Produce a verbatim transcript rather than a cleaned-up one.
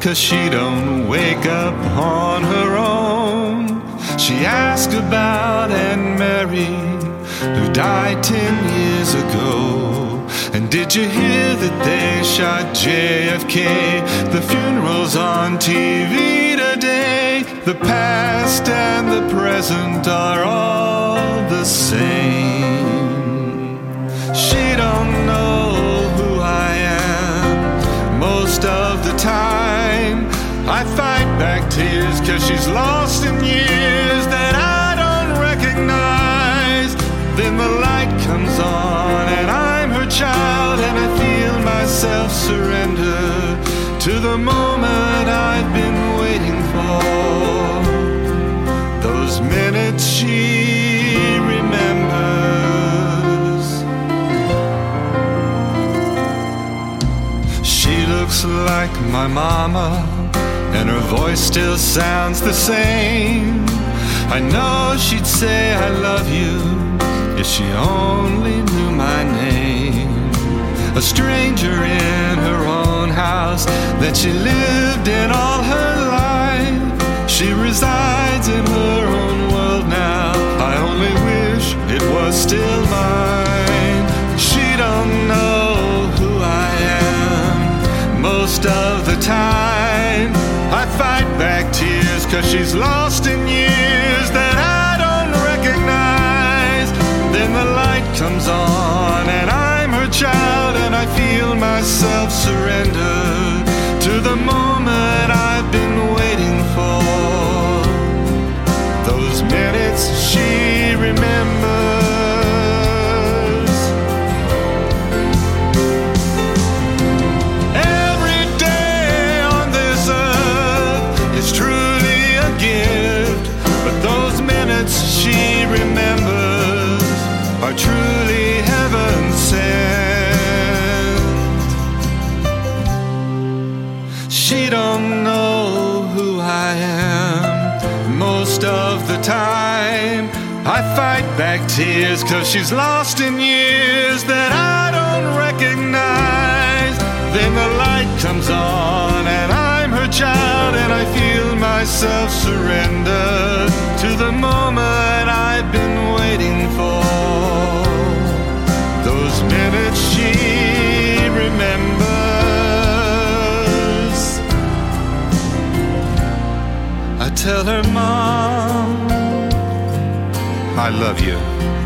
'cause she don't wake up on her own. She asked about Aunt Mary, who died ten years ago. And did you hear that they shot J F K? The funeral's on T V today. The past and the present are all the same. She don't know who I am most of the time. I fight back tears 'cause she's lost in years that I don't recognize. Then the light comes on and I'm her child, and I feel myself surrender to the moment I've been waiting for. Those minutes she remembers. She looks like my mama, and her voice still sounds the same. I know she'd say I love you if she only knew my name. A stranger in her own house that she lived in all her life. She resides in her own world now. I only wish it was still mine. She don't know who I am most of the time. I fight back tears 'cause she's lost in years that I don't recognize. Then the light comes on and I'm her child, and I feel myself surrender to the moment I've been waiting for. Those minutes she remembers. Every day on this earth is truly a gift, but those minutes she remembers are truly heaven sent. She don't know who I am most of the time. I fight back tears 'cause she's lost in years that I don't recognize. Then the light comes on and I'm her child, and I feel myself surrender to the moment I've been waiting for. Those minutes she remembers. I tell her, Mom, I love you.